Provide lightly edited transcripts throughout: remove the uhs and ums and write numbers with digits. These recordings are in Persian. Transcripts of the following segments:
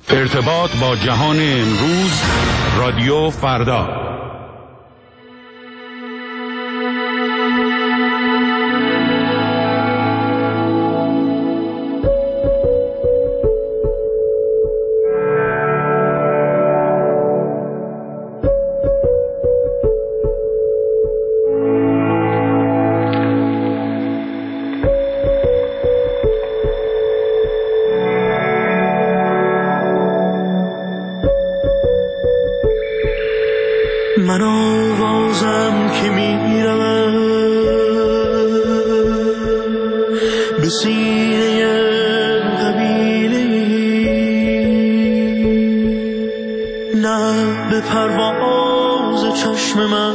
ارتباط با جهان امروز، رادیو فردا. من آوازم که میرم به سینه قبیله، نه به پرواز چشم من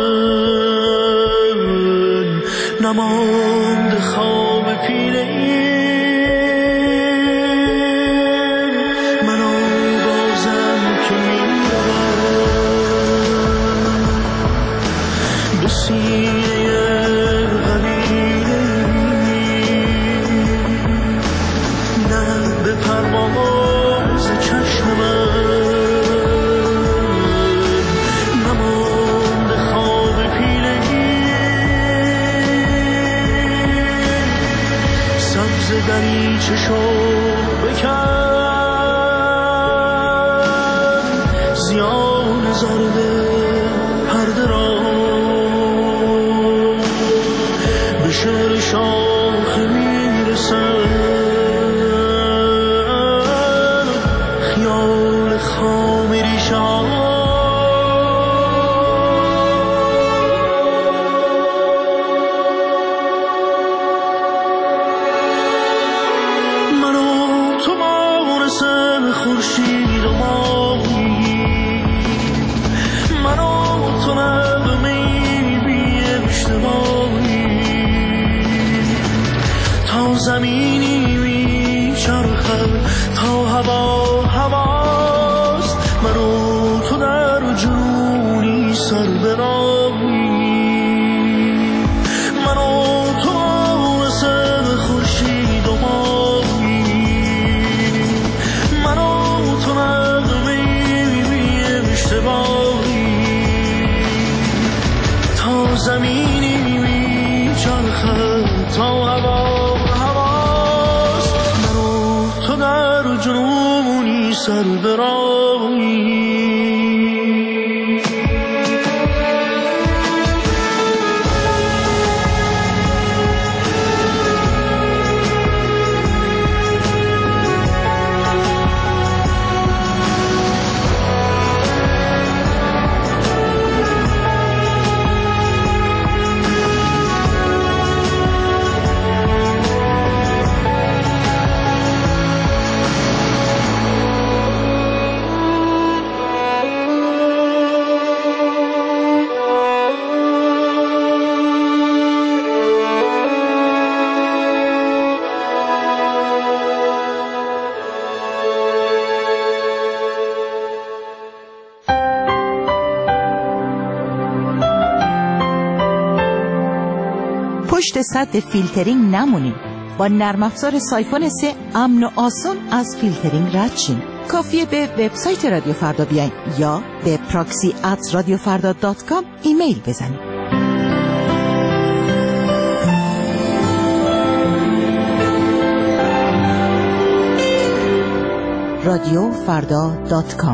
نماند خواب پیله. من آوازم که میرم به سینه قبیله، نه به پرواز چشم من نماند خواب پیله. سبز دریچه شو بکن، زیان زرد پرده را به شعر شاخه میرسن، خیال خام ریشان. من و تو مانسن خورشید و ماهی، من و تو نغمه‌ای بی اشتباهی، تا زمینی میچرخد تا هوا هواست. من و تو در جنونی سر به راهی، من و تو مثل خورشید و ماهی، من و تو نغمه‌ای بی اشتباهی، تا زمینی میچرخد تا هوا هواست. من و تو در جنونی سر به راهی. پشت سد فیلترینگ نمونین. با نرم افزار سایفون 3 امن و آسان از فیلترینگ رد شین. کافیه به وبسایت رادیو فردا بیاین یا به proxy@radiofarda.com ایمیل بزنید. radiofarda.com.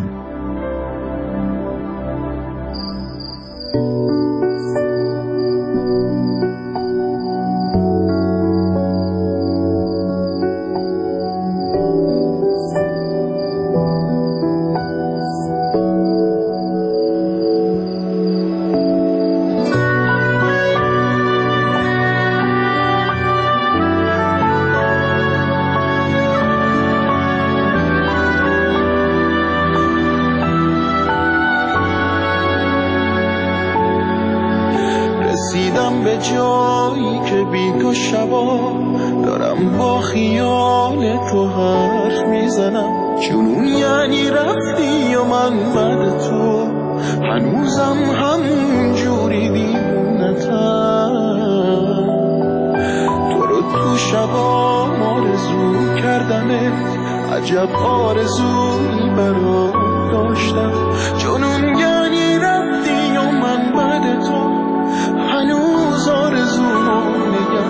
رسیدم به جایی که بی تو شبا دارم با خیال تو حرف میزنم. جنون یعنی رفتی و من بعد تو هنوزم همون جوری دیوونتم. تو رو تو شبا آرزو کردمت، عجب آرزویی برات داشتم، جنون یعنی رفتی یا من بعد تو هنوز آرزومو نگه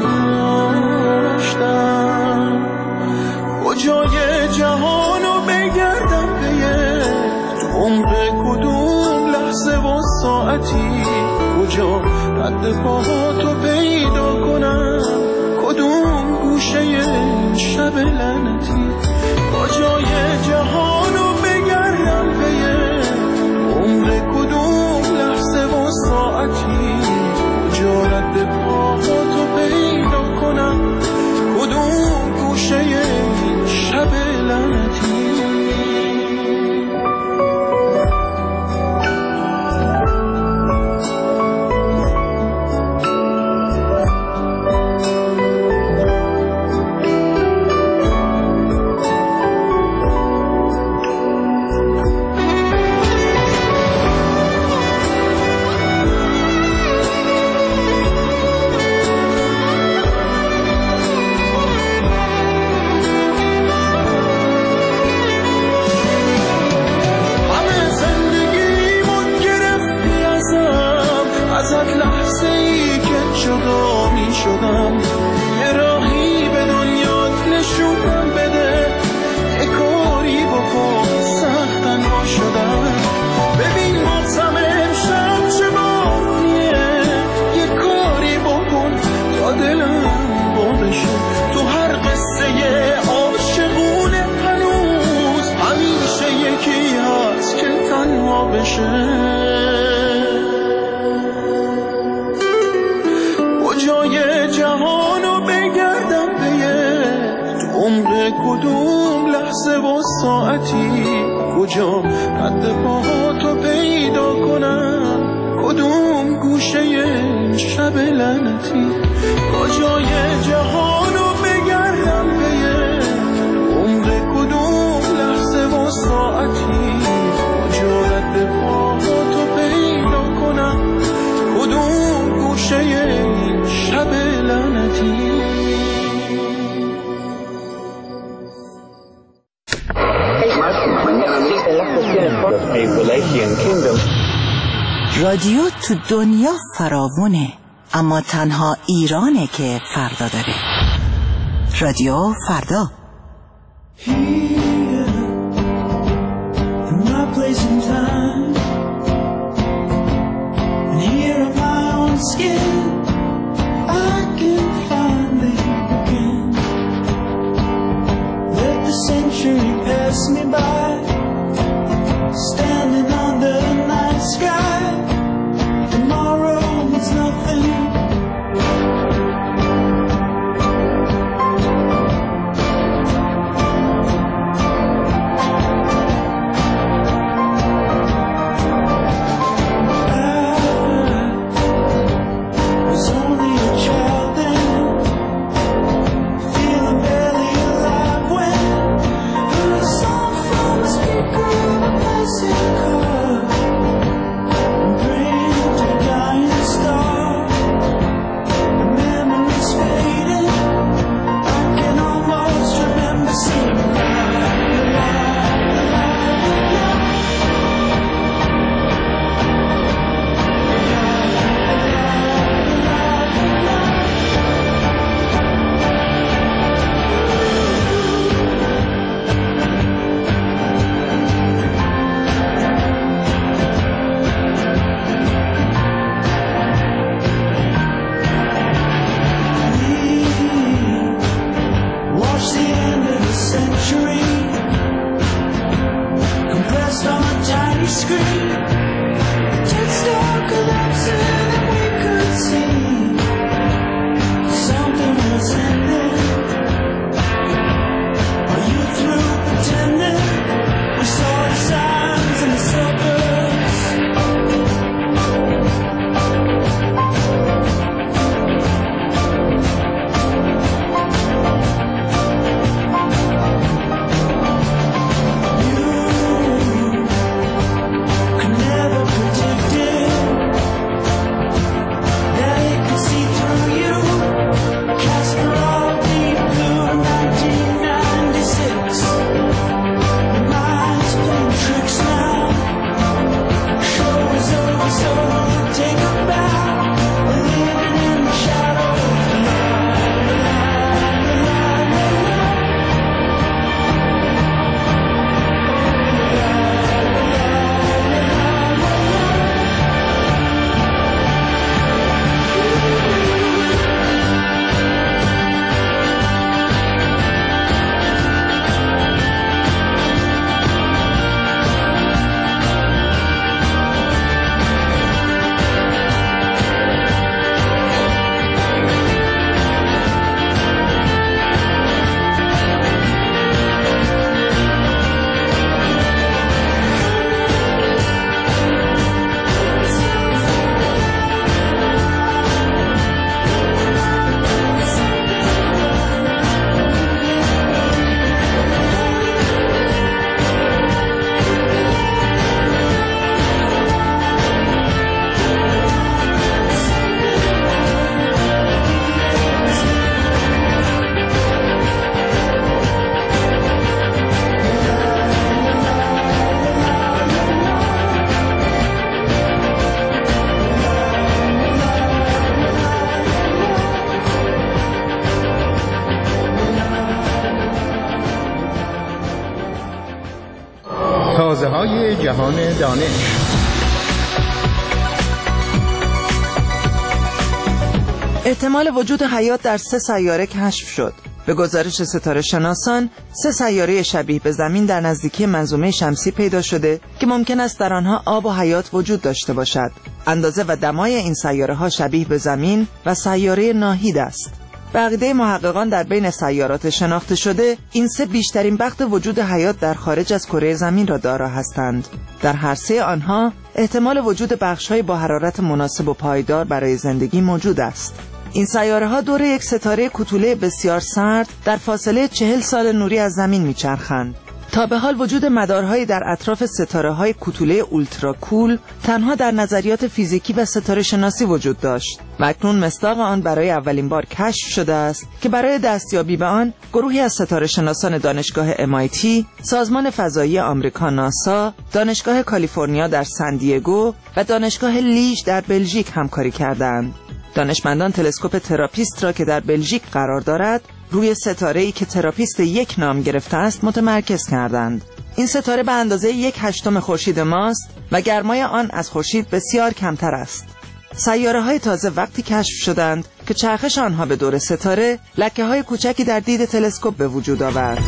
داشتم. کجای جهانو بگردم به تو عمق کدوم لحظه و ساعتی، کجا رد پاهاتو پیدا کنم کدوم گوشه این شب لعنتی. کجای جهانو بگردم به عمر کدوم لحظه و ساعتی، کجا رد پاهاتو پیدا کنم کدوم گوشه این شب لعنتی. یه راهی به دنیات نشونم بده، یه کاری بکن سختن ها شدم. ببین ماتم امشب چه بارونیه، یه کاری بکن تا دلم بارشه. تو هر قصه عاشقونه هنوز همیشه یکی هست که تنها بشه. کجای جهانو بگردم به تو عمر کدوم لحظه و ساعتی، کجا رد پاهاتو پیدا کنم کدوم گوشه این شب لعنتی. کجای جهانو بگردم به تو عمر کدوم لحظه و ساعتی، کجا رد پاهاتو پیدا کنم کدوم گوشه این شب لعنتی. رادیو تو دنیا فراوونه، اما تنها ایرانه که فردا داره. رادیو فردا. Pass me by, standing under the night sky. Tomorrow means nothing. I was only a child then, feeling barely alive when I heard a song from a speaker in a passing تازه‌های جهان دانش. احتمال وجود حیات در 3 سیاره کشف شد. به گزارش ستاره شناسان، 3 سیاره شبیه به زمین در نزدیکی منظومه شمسی پیدا شده که ممکن است در آنها آب و حیات وجود داشته باشد. اندازه و دمای این سیاره ها شبیه به زمین و سیاره ناهید است. به عقیده محققان در بین سیارات شناخته شده، این 3 بیشترین بخت وجود حیات در خارج از کره زمین را دارا هستند. در هر 3 آنها احتمال وجود بخش‌های با حرارت مناسب و پایدار برای زندگی موجود است. این سیاره ها دور یک ستاره کوتوله بسیار سرد در فاصله 40 سال نوری از زمین میچرخند. تا به حال وجود مدارهایی در اطراف ستاره های کوتوله اولترا کول تنها در نظریات فیزیکی و ستاره شناسی وجود داشت و اکنون مصداق آن برای اولین بار کشف شده است که برای دستیابی به آن گروهی از ستاره شناسان دانشگاه MIT، سازمان فضایی آمریکا ناسا، دانشگاه کالیفرنیا در سن دیگو و دانشگاه لیژ در بلژیک همکاری کردند. دانشمندان تلسکوپ تراپیست را که در بلژیک قرار دارد روی ستاره‌ای که تراپیست 1 نام گرفته است متمرکز کردند. این ستاره به اندازه 1/8 خورشید ماست و گرمای آن از خورشید بسیار کمتر است. سیاره‌های تازه وقتی کشف شدند که چرخش آنها به دور ستاره لکه‌های کوچکی در دید تلسکوپ به وجود آورد.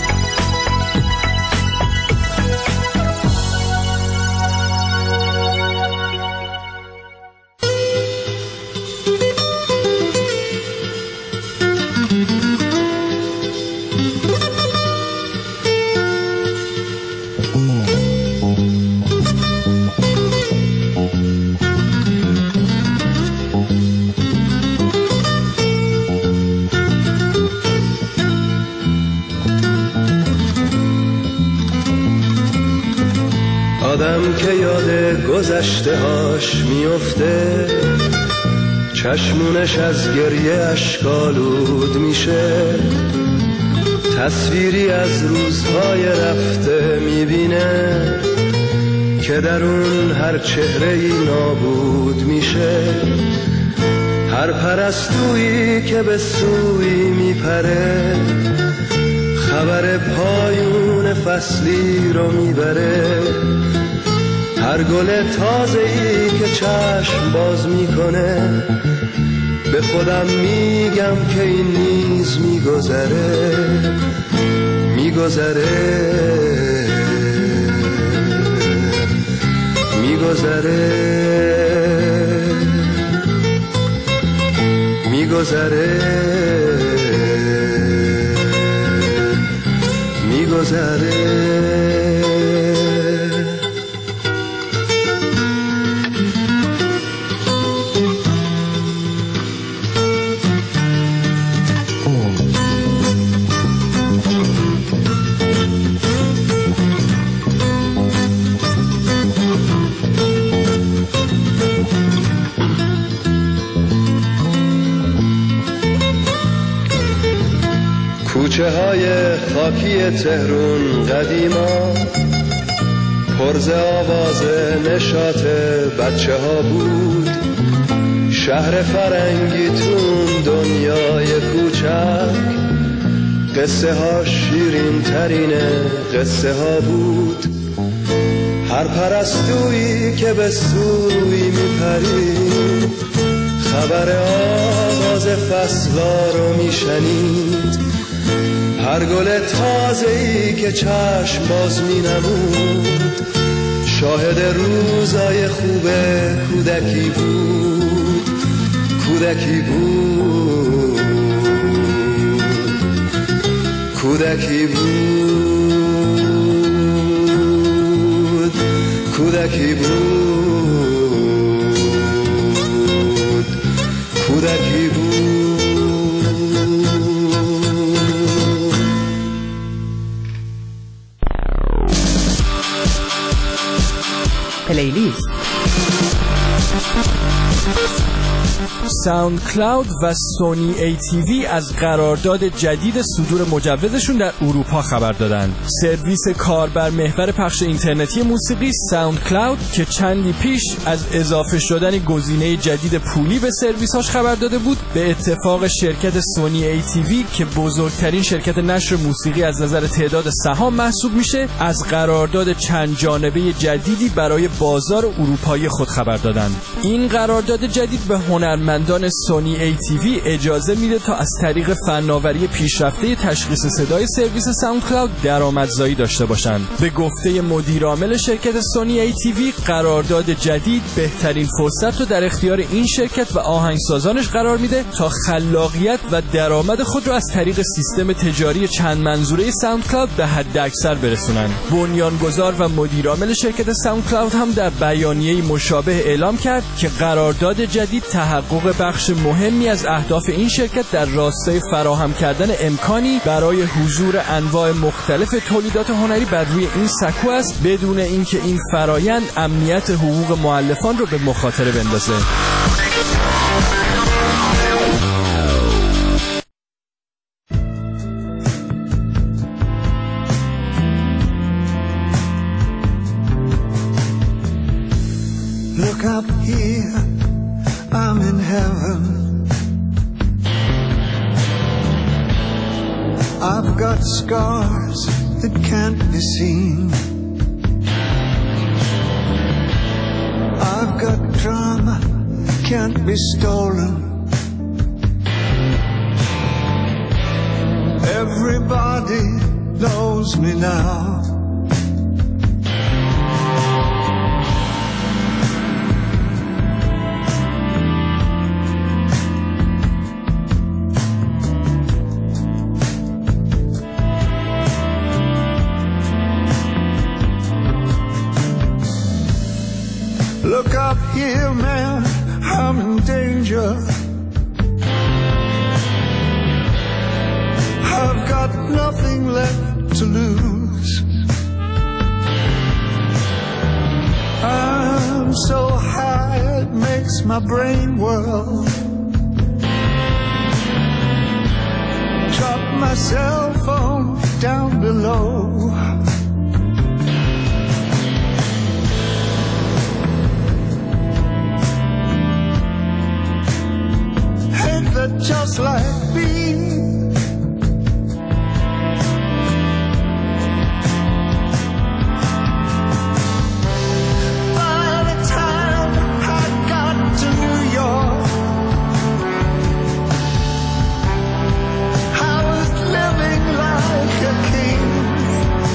آدم که یاد گذشته هاش میفته، چشمونش از گریه اشکالود میشه، تصویری از روزهای رفته میبینه که در اون هر چهره‌ای نابود میشه. هر پرستویی که به سوی میپره، خبر پایون فصلی رو میبره. هر گل تازه‌ای که چشم باز میکنه، به خودم میگم که این نیز میگذره، میگذره، میگذره، میگذره، میگذره. کوچه های خاکی تهرون قدیما پرز آواز نشاط بچه ها بود. شهر فرنگی تون دنیای کوچک، قصه ها شیرین ترین قصه ها بود. هر پرستویی که به سوی میپرید، خبر آغاز فصلا رو میشنید. هر گل تازه‌ای که چشم باز می‌نمود، شاهد روزای خوب کودکی بود، کودکی بود، کودکی بود، کودکی بود، کودکی بود. پلیلیست ساوند کلاود و سونی ATV از قرارداد جدید صدور مجوزشون در اروپا خبر دادند. سرویس کاربر محور پخش اینترنتی موسیقی ساوند کلاود که چندی پیش از اضافه شدن گزینه جدید پولی به سرویس‌هاش خبر داده بود، به اتفاق شرکت سونی ATV که بزرگترین شرکت نشر موسیقی از نظر تعداد سهام محسوب میشه، از قرارداد چند جانبه جدیدی برای بازار اروپایی خود خبر دادند. این قرارداد جدید به هنرمندان سونی ATV اجازه میده تا از طریق فناوری پیشرفته تشخیص صدای سرویس ساوند کلاود درآمدزایی داشته باشند. به گفته مدیر عامل شرکت سونی ATV، قرارداد جدید بهترین فرصت رو در اختیار این شرکت و آهنگسازانش قرار میده تا خلاقیت و درآمد خود رو از طریق سیستم تجاری چند منظوره ساوند کلاود به حد اکثر برسونن. بنیانگذار و مدیر عامل شرکت ساوند کلاود هم در بیانیه‌ای مشابه اعلام کرد که قرارداد جدید تحقق بخش مهمی از اهداف این شرکت در راستای فراهم کردن امکانی برای حضور انواع مختلف تولیدات هنری بر روی این سکو است، بدون اینکه این فرایند امنیت حقوق مؤلفان رو به مخاطره بندازه. Look up here, I'm in heaven. I've got scars that can't be seen. I've got drama that can't be stolen. Everybody knows me now. Look up here, man, I'm in danger. I've got nothing left to lose. I'm so high it makes my brain whirl. Drop my cell phone down below. Just like me, by the time I got to New York, I was living like a king.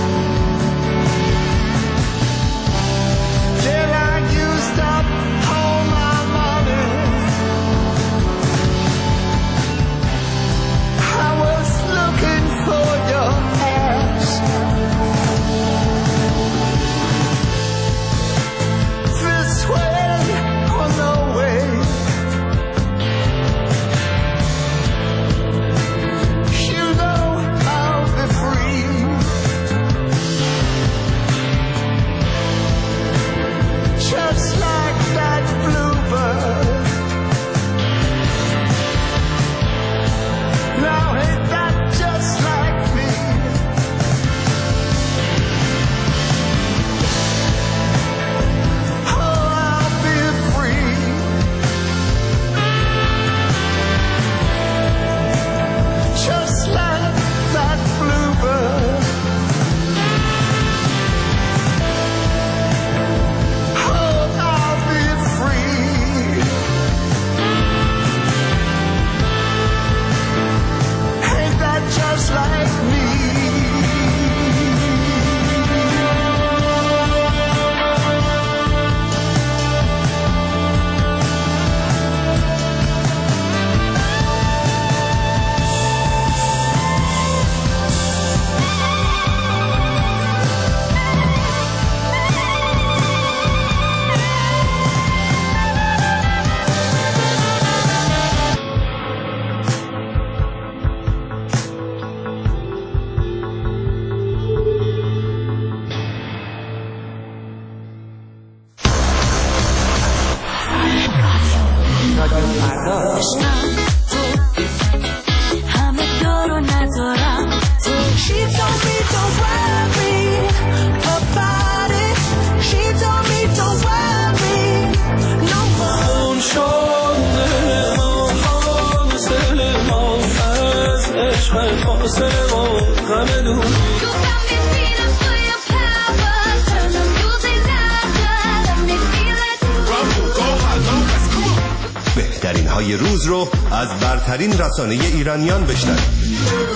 خبرهای روز رو از برترین رسانه ایرانیان بشنوید.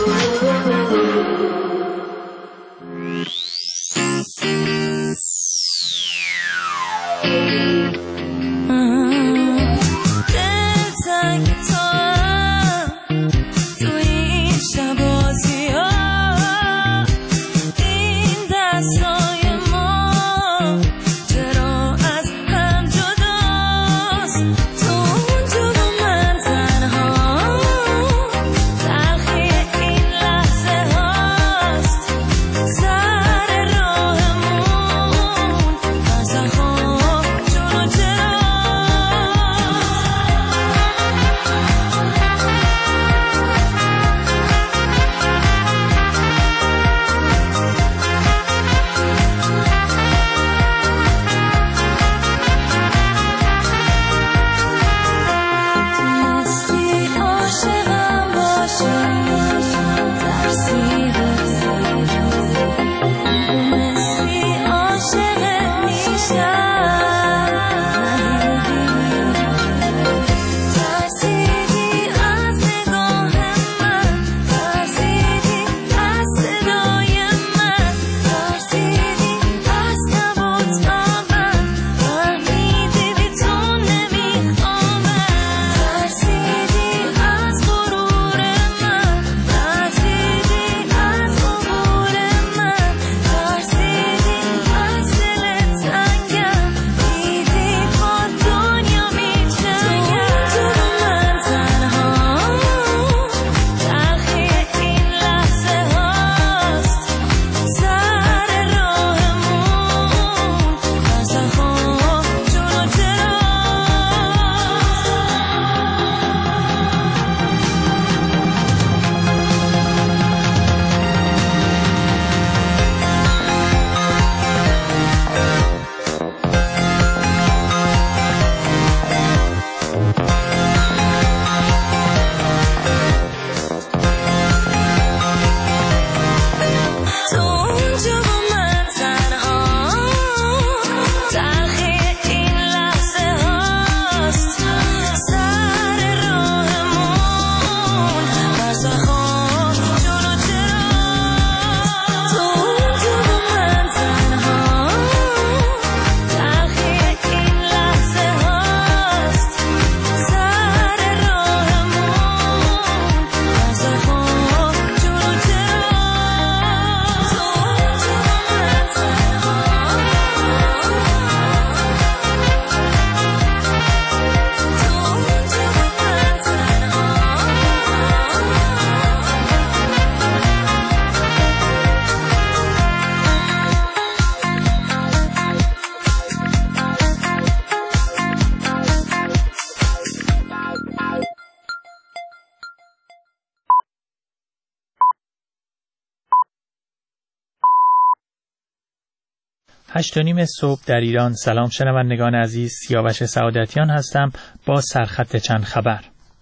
هشت و نیم صبح در ایران. سلام شنوندگان عزیز، سیاوش سعادتیان هستم با سرخط چند خبر.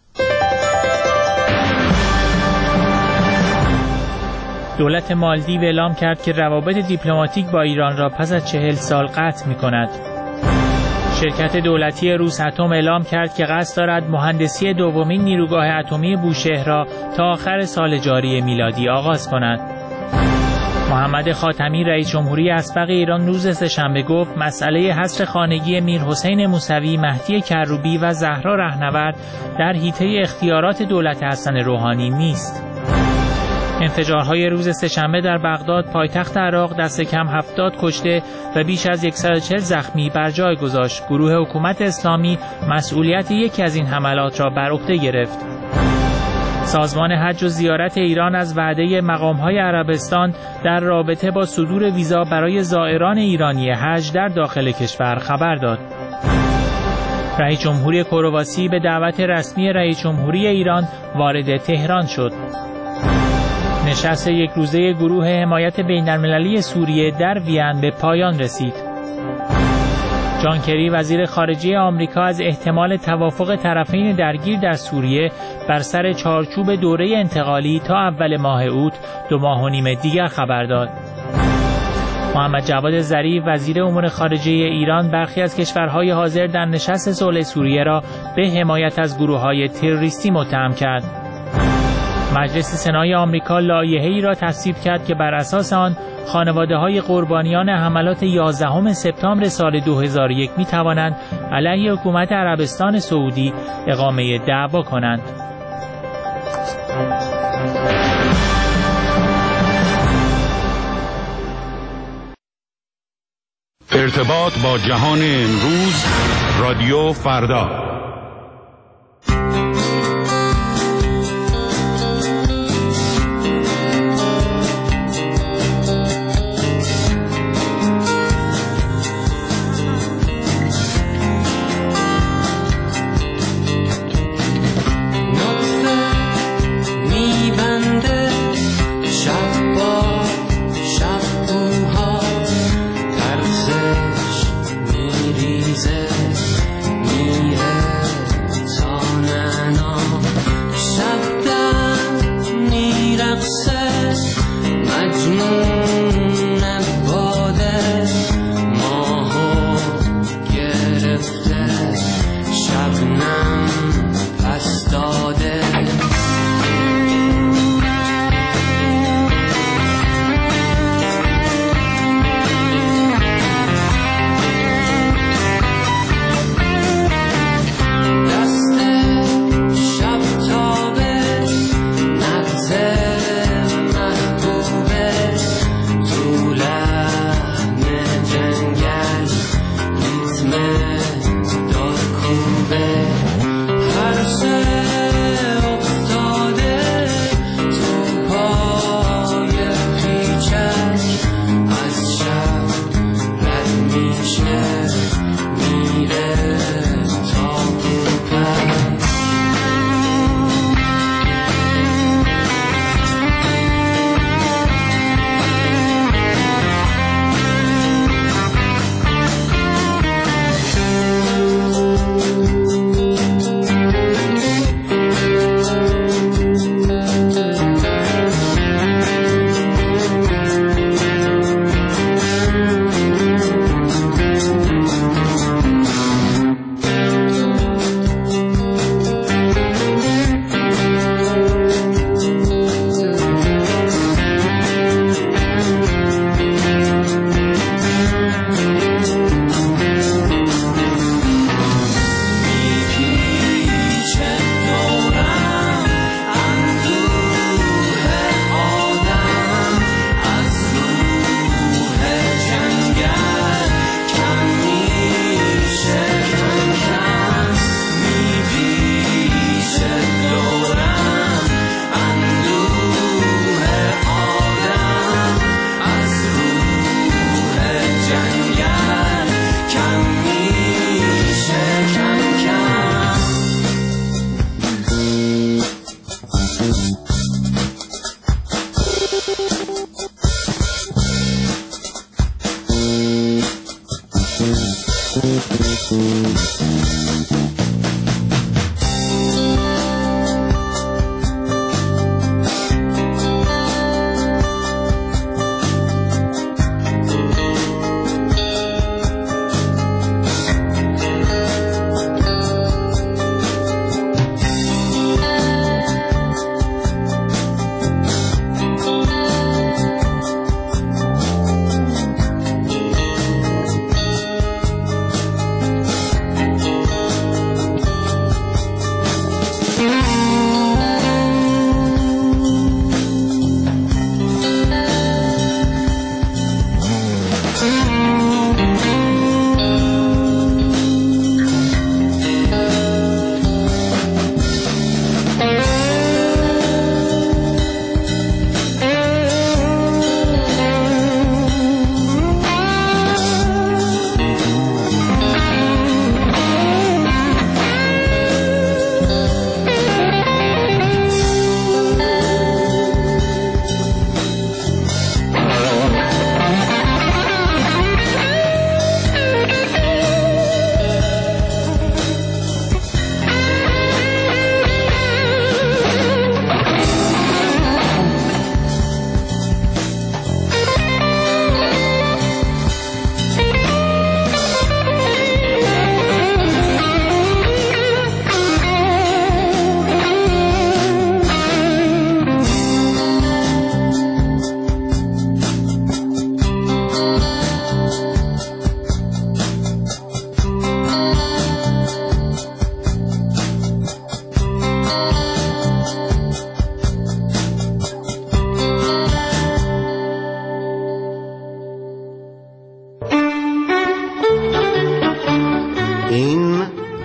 دولت مالدیو اعلام کرد که روابط دیپلماتیک با ایران را پس از 40 سال قطع می‌کند. شرکت دولتی روساتم اعلام کرد که قصد دارد مهندسی دومین نیروگاه اتمی بوشهر را تا آخر سال جاری میلادی آغاز کند. محمد خاتمی رئیس جمهوری اسبق ایران روز سه‌شنبه گفت مسئله حصر خانگی میرحسین موسوی، مهدی کروبی و زهرا رهنورد در حیطه اختیارات دولت حسن روحانی نیست. انفجارهای روز سه‌شنبه در بغداد پایتخت عراق دست کم 70 کشته و بیش از 140 زخمی بر جای گذاشت. گروه حکومت اسلامی مسئولیت یکی از این حملات را بر عهده گرفت. سازمان حج و زیارت ایران از وعده مقام‌های عربستان در رابطه با صدور ویزا برای زائران ایرانی حج در داخل کشور خبر داد. رئیس جمهوری کرواسی به دعوت رسمی رئیس جمهوری ایران وارد تهران شد. نشست یک روزه گروه حمایت بین‌المللی سوریه در وین به پایان رسید. جان کری وزیر خارجه آمریکا از احتمال توافق طرفین درگیر در سوریه بر سر چارچوب دوره انتقالی تا اول ماه اوت 2.5 ماه دیگر خبر داد. محمد جواد ظریف وزیر امور خارجه ایران برخی از کشورهای حاضر در نشست صلح سوریه را به حمایت از گروه‌های تروریستی متهم کرد. مجلس سنای آمریکا لایحه‌ای را تصویب کرد که بر اساس آن خانواده‌های قربانیان حملات 11 سپتامبر سال 2001 می‌توانند علیه حکومت عربستان سعودی اقامه دعوا کنند. ارتباط با جهان امروز، رادیو فردا.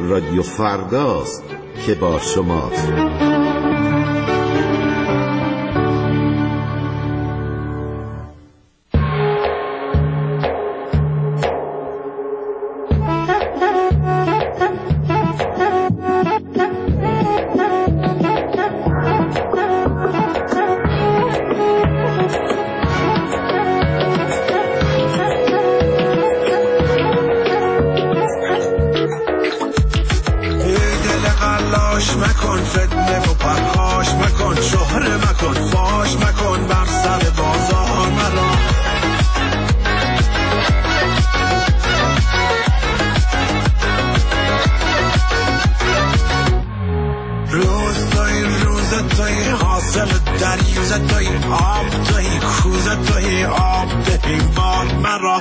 رادیو فرداست که با شماست. مکن فتنه و پرخاش مکن، شهره مکن، فاش مکن، بر سر بازار مرا. روز توی حاصل دریوز توی آب توی کوز توی آب دهی بار مرا.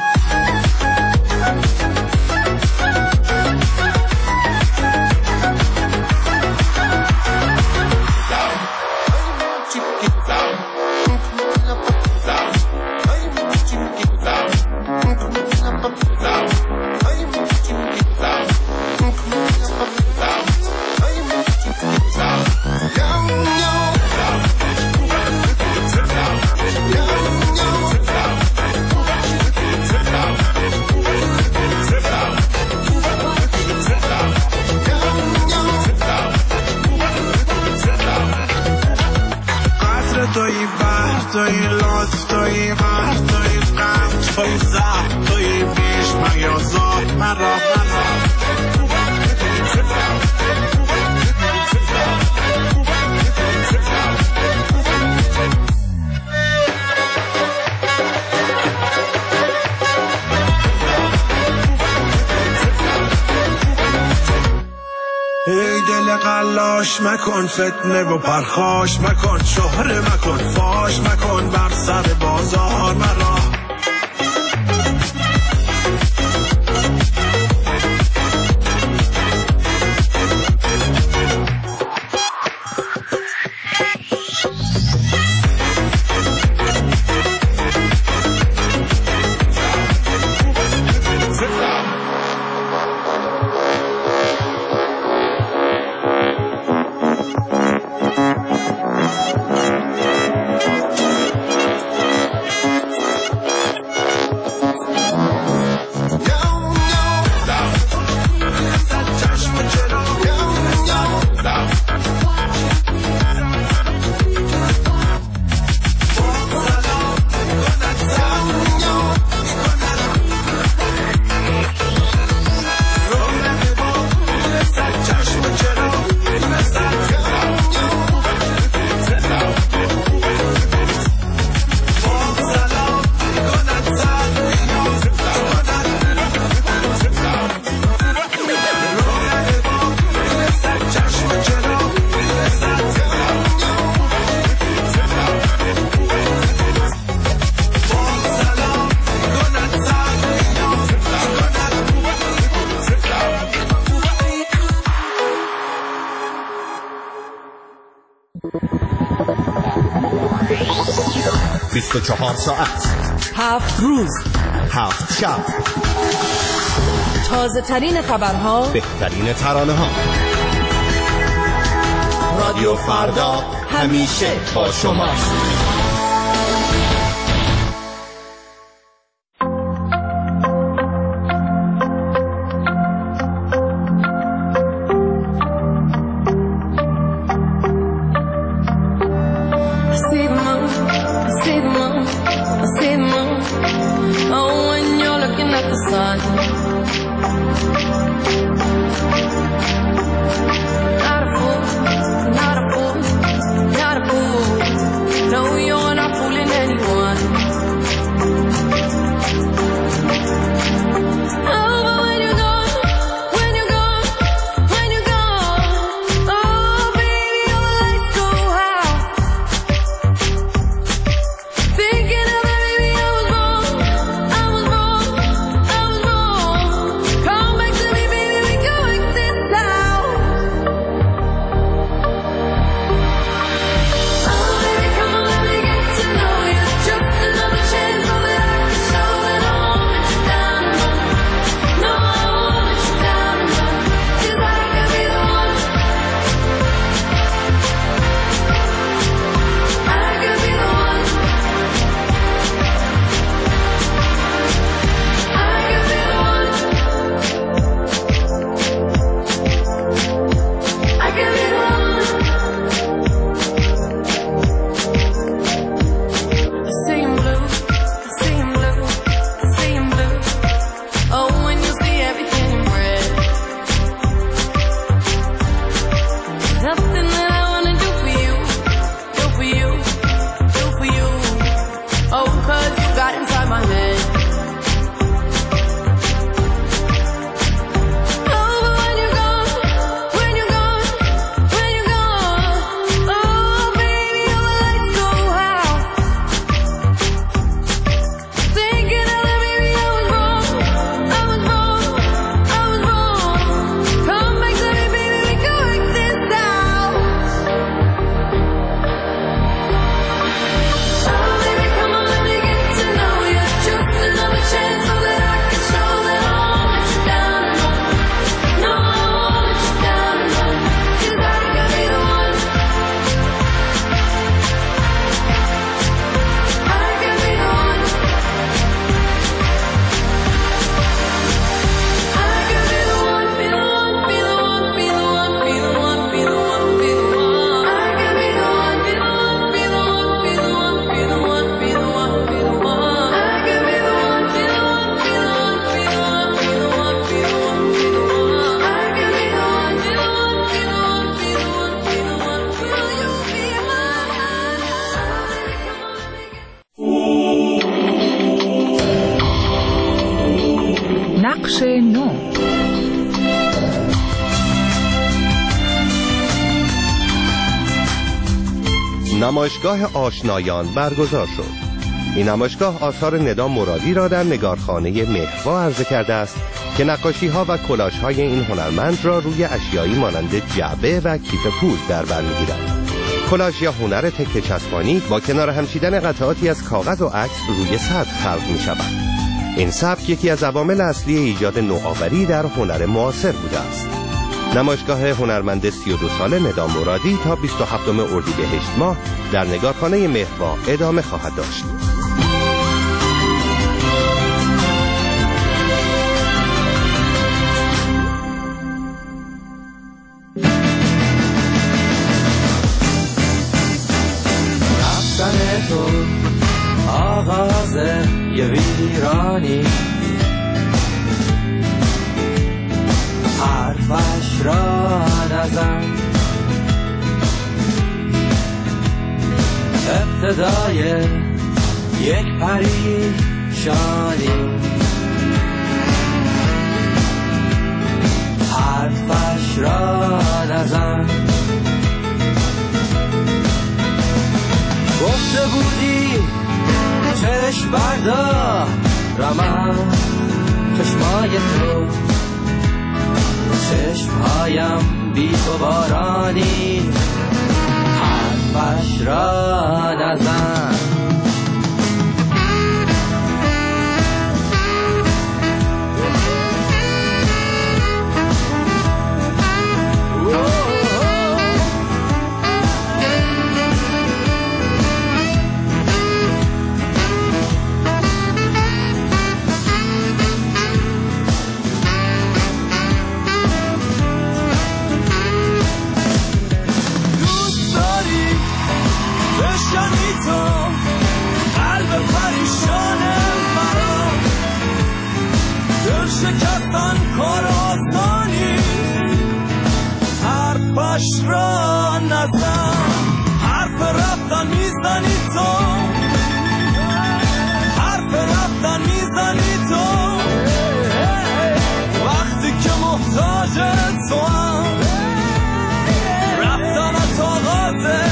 توی بحر توی لطف توی مهر توی غم توی زهر توی بیش میازار مرا. ای دل قلاش مکن فتنه و پرخاش مکن، شهره مکن، فاش مکن، بر سر بازار مرا. بیست و 24 ساعت 7 روز 7 شب، تازه ترین خبرها، بهترین ترانه ها. رادیو فردا همیشه با شماست. Come back to me, baby, we go like this now. بخش 9. نمایشگاه آشنایان برگزار شد. این نمایشگاه آثار ندا مرادی را در نگارخانه مهروا عرضه کرده است که نقاشی‌ها و کلاژهای این هنرمند را روی اشیایی مانند جعبه و کیف پول در بر می‌گیرد. کلاژ یا هنر تکه چسبانی با کنار هم چیدن قطعاتی از کاغذ و عکس روی سطح خلق می‌شود. این سبک یکی از عوامل اصلی ایجاد نوآوری در هنر معاصر بوده است. نمایشگاه هنرمند 32 ساله ندا مرادی تا 27 اردیبهشت ماه در نگارخانه مهروا ادامه خواهد داشت. رفتن تو آغاز یه ویرانی، حرفش را نزن، ابتدای یک پریشانی، حرفش را نزن. گفته بودی چشم بردارم چشمای تو، چشمهایم بی تو بارانی، حرفش را نزن. شکستن کار آسانی، حرفش را نزن. حرف رفتن میزنی تو، حرف رفتن میزنی تو، وقتی که محتاج تو هم رفتنت آغازه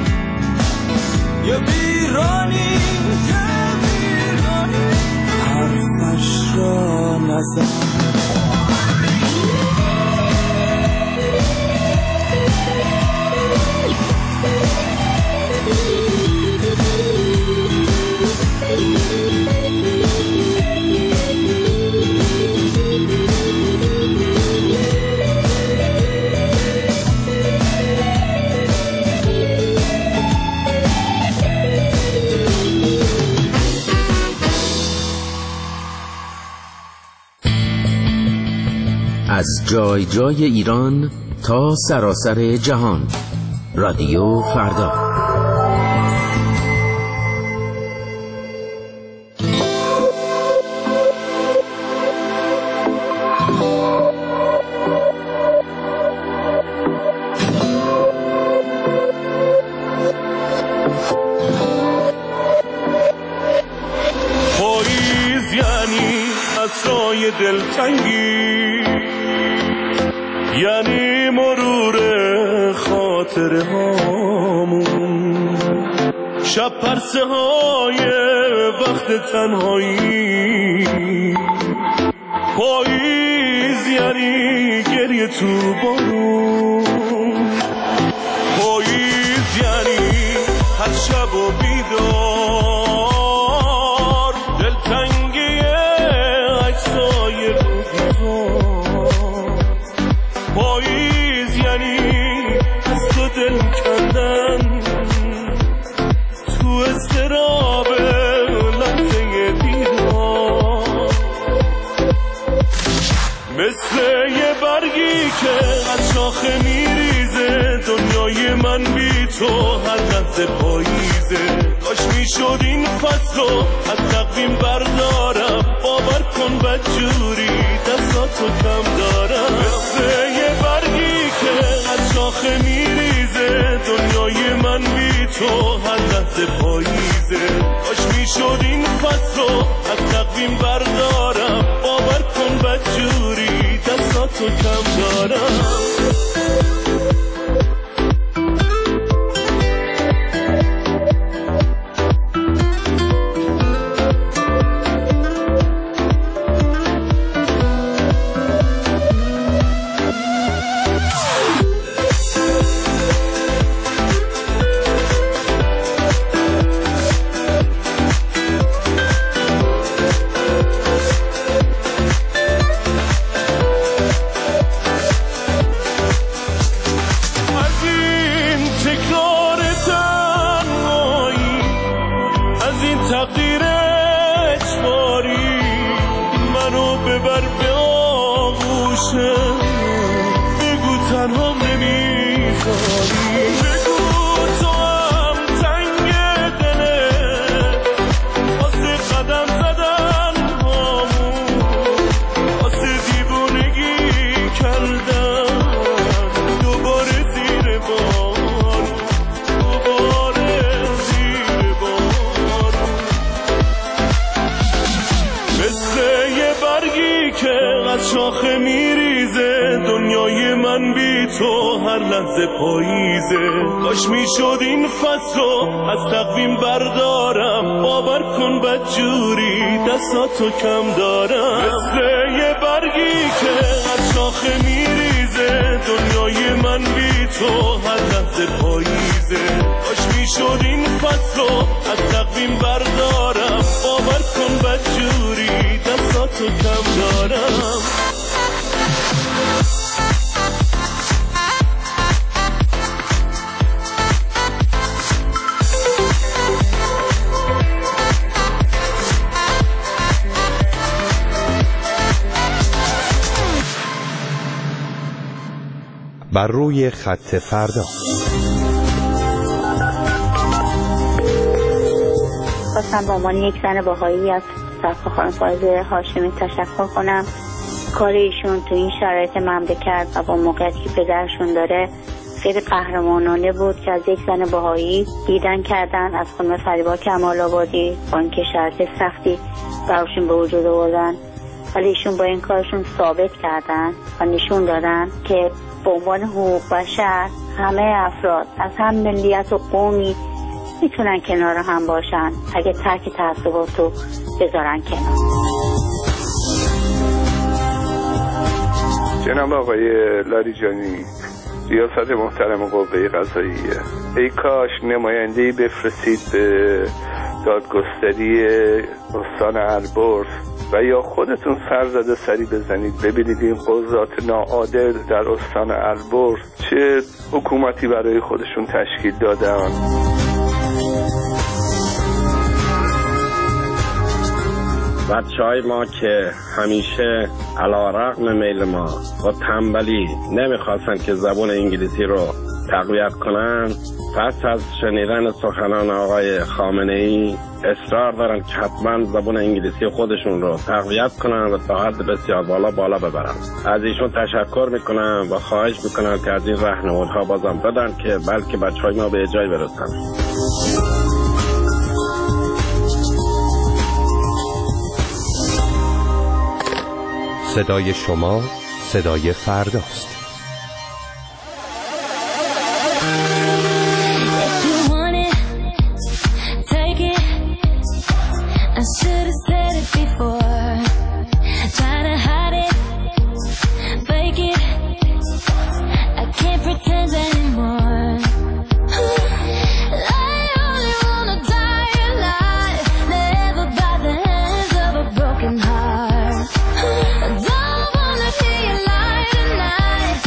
یه ویرانی، حرفش را نزن. از جای جای ایران تا سراسر جهان، رادیو فردا. پاییز یعنی عصای دلتنگی، یعنی مرور خاطره هامون، شب پرسه های وقت تنهایی. پاییز یعنی گریه تو بارون، پاییز یعنی هر شب و بیدار دلتنگی عکسای روزگار. پاییز یعنی از تو دل کندن تو اضطراب لحظه دیدار، مثل یه برگی که از شاخه میریزه. دنیای من بی تو هر لحظه پاییزه. کاش میشد این فصل از تقویم بردارم، باور کن بدجوری دستاتو کم دارم. مثل یه برگی که از شاخه میریزه. دنیای من بی تو هر لحظه پاییزه. کاش میشد این فصل از تقویم بردارم، باور کن دستاتو کم دارم. شاخه میریزه دنیای من بی تو هر لحظه پاییزه. کاش میشد این فصلو از تقویم بردارم. باور کن بدجوری دستاتو کم دارم. مثل یه برگی که از شاخه میریزه دنیای من بی تو هر لحظه پاییزه. کاش میشد این فصلو از تقویم بردارم. باور کن بدجوری دستاتو کم دارم. بر روی خط فردا. خواستم به عنوان یک زن بهایی از صفحه خانم فائزه هاشمی تشکر کنم. کار ایشون تو این شرایط مملکت و با موقعیتی که پدرشون داره خیلی قهرمانانه بود که از یک زن بهایی دیدن کردن از خانم فریبا کمال آبادی با اینکه شرایط سختی براشون به وجود آوردن، ولی ایشون با این کارشون ثابت کردن و نشون دادن که به عنوان حقوق بشر همه افراد از هم ملیت و قومی میتونن کنار هم باشن اگه ترک تعصباتو بذارن کنار. جناب آقای لاریجانی، ریاست محترم قوه قضاییه، ای کاش نماینده‌ای بفرستید به دادگستری استان البرز و یا خودتون سرزده سری بزنید ببینید این قضات ناعادل در استان البرز چه حکومتی برای خودشون تشکیل دادن. بچه‌های ما که همیشه علی‌رغم میل ما با تنبلی نمیخواستن که زبان انگلیسی رو تقویت کنن، پس از شنیدن سخنان آقای خامنه‌ای اصرار دارن که حتما زبان انگلیسی خودشون رو تقویت کنن و تا حد بسیار بالا ببرن. از ایشون تشکر میکنم و خواهش میکنم که از این راهنمایی‌ها بازم بدن که بلکه بچه‌های ما به جای برسن. صدای شما صدای فرداست. Don't wanna be alive tonight.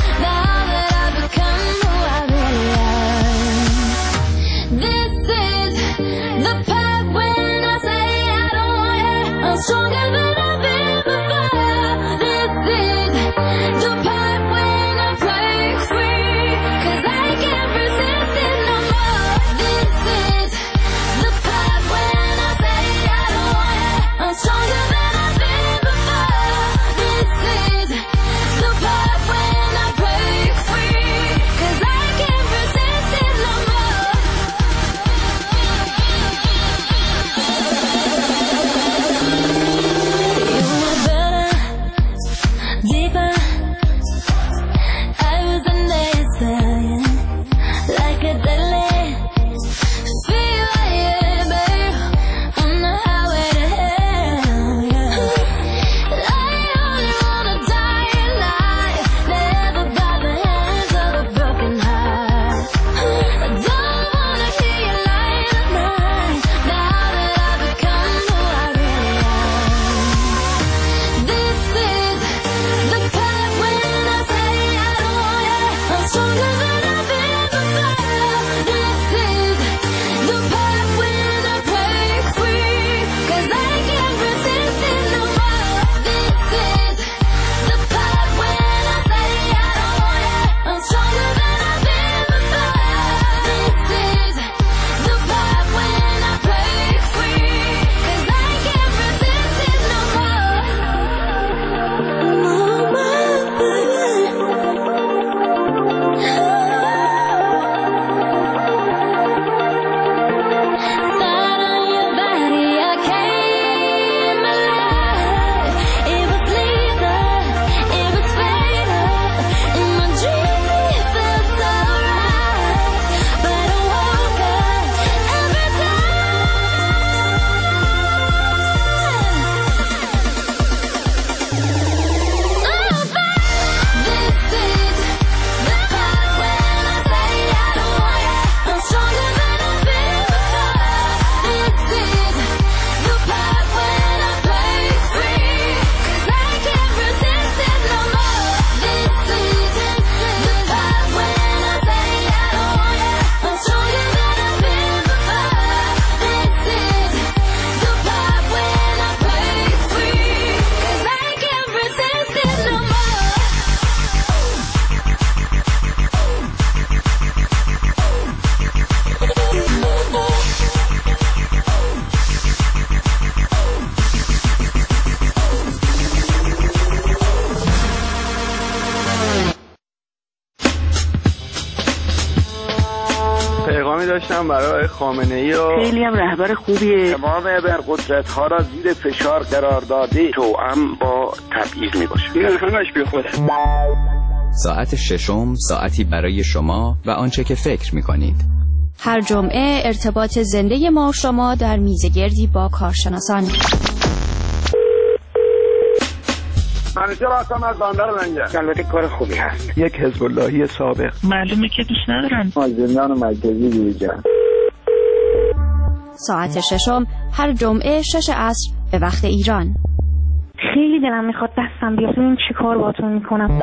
داشتم برای خامنه‌ای و خیلی هم رهبر خوبیه. تمام ابرقدرت‌ها را زیر فشار قرار داده توأم با تبعیض میباشه. این همش بیخوده. ساعت ششم ساعتی برای شما و آنچه که فکر می‌کنید. هر جمعه ارتباط زنده ما و شما در میزگردی با کارشناسان. منیژه راستم از باندر لنگه. البته کار خوبی هست. یک حزب اللهی سابق. معلومه که دوست ندارن. زندان مرکزی دیجا. ساعت ششم هر جمعه 6 عصر به وقت ایران. خیلی دلم میخواد دستم بیاد ببین چی کار باتون میکنم.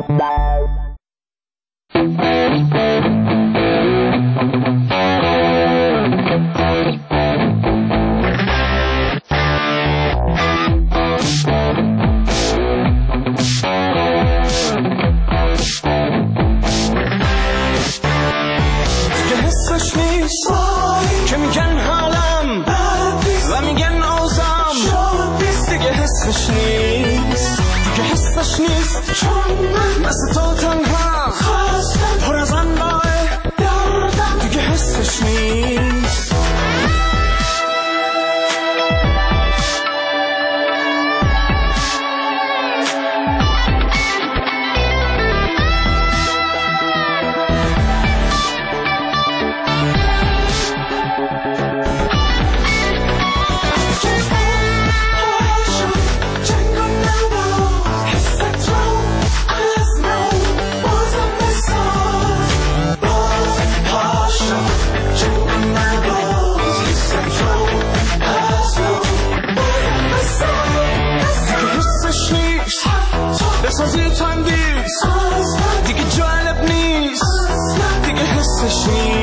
حسش نیست که میگن حالم و میگن آزم دیگه حسش نیست دیگه حسش نیست مثل تو تنها پر از انواع دیگه حسش نیست بسازی تندیز دیگه جالب نیست دیگه حسش نیست